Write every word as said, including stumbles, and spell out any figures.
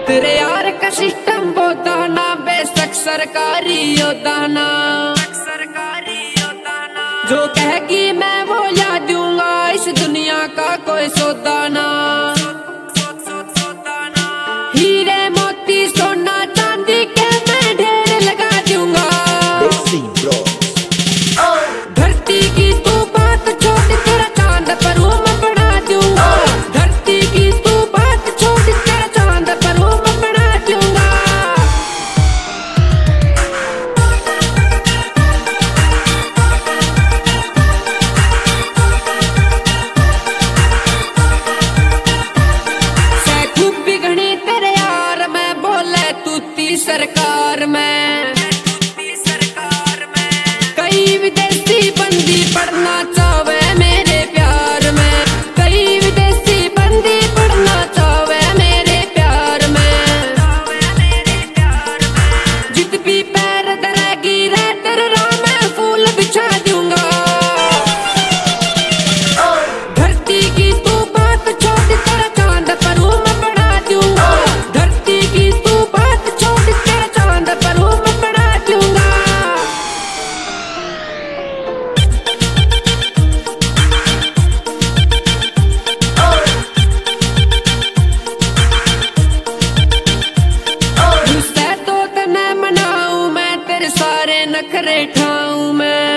तेरे यार का सिस्टम बोदाना बेशक सरकारी योदाना जो कह कि मैं वो याद दूंगा इस दुनिया का कोई सौदाना। हीरे मोती सोना चांदी के मैं ढेर लगा दूंगा। धरती की तू बात छोड़ तेरा चांद पर मैं बना दूंगा। धरती की तू बात छोड़ तेरा चांद पर मैं बना दूंगा। खूब बिगड़ी तेरे यार मैं बोले तूती सरकार में। कई विदेशी बंदी पढ़ना चाहे मेरे प्यार में। कई विदेशी बंदी पढ़ना चाहे मेरे प्यार में। जित भी पैर धरेगी रे तेरे राह में फूल बिछा दूंगा। धरती की तू बात छोड़ तेरा चांद पर मैं बना दूंगा। धरती की तू बात छोड़ तेरा चांद पर मैं बना दूंगा। गुस्से तो तने मनाऊं मैं तेरे सारे नखरे ठाऊं मैं।